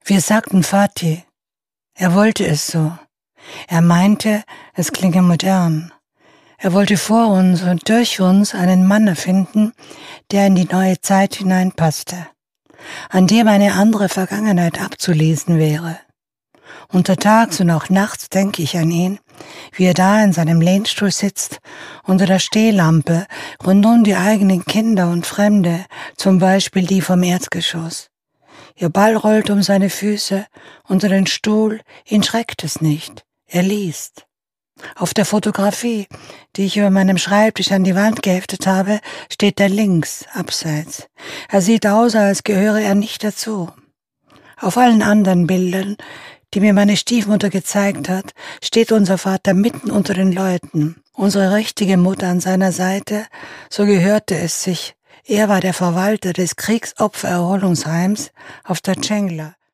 Wir sagten Vati. Er wollte es so. Er meinte, es klinge modern. Er wollte vor uns und durch uns einen Mann erfinden, der in die neue Zeit hineinpasste, an dem eine andere Vergangenheit abzulesen wäre. Untertags und auch nachts denke ich an ihn, wie er da in seinem Lehnstuhl sitzt, unter der Stehlampe, rund um die eigenen Kinder und Fremde, zum Beispiel die vom Erdgeschoss. Ihr Ball rollt um seine Füße, unter den Stuhl, ihn schreckt es nicht, er liest. Auf der Fotografie, die ich über meinem Schreibtisch an die Wand geheftet habe, steht er links, abseits. Er sieht aus, als gehöre er nicht dazu. Auf allen anderen Bildern, die mir meine Stiefmutter gezeigt hat, steht unser Vater mitten unter den Leuten. Unsere richtige Mutter an seiner Seite, so gehörte es sich. Er war der Verwalter des Kriegsopfererholungsheims auf der Tschengla.